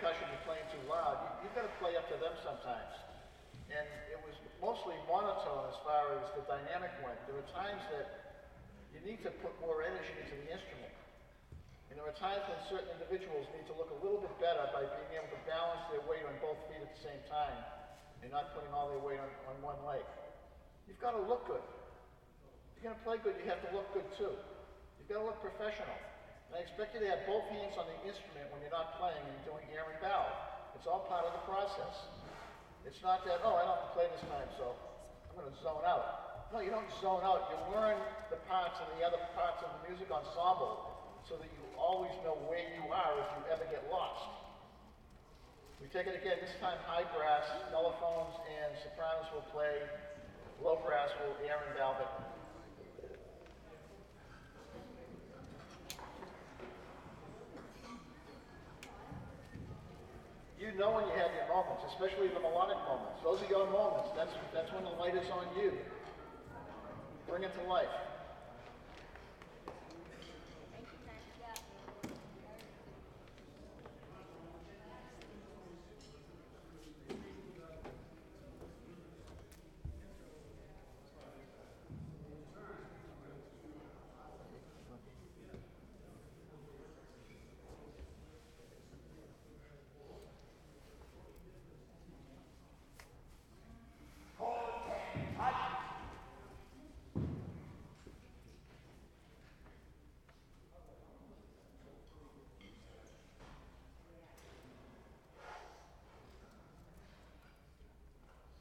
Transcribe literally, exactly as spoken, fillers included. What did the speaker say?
percussion, you're playing too loud. You, you've got to play up to them sometimes. And it was mostly monotone as far as the dynamic went. There were times that you need to put more energy into the instrument. And there are times when certain individuals need to look a little bit better by being able to balance their weight on both feet at the same time and not putting all their weight on, on one leg. You've got to look good. If you're going to play good, you have to look good too. You've got to look professional. And I expect you to have both hands on the instrument when you're not playing and you're doing air and bow. It's all part of the process. It's not that, oh, I don't have to play this time, so I'm going to zone out. No, you don't zone out. You learn the parts and the other parts of the music ensemble so that you always know where you are if you ever get lost. We take it again, this time high brass, mellophones and sopranos will play, low brass will air and velvet. You know when you have your moments, especially the melodic moments. Those are your moments. That's, that's when the light is on you. Bring it to life.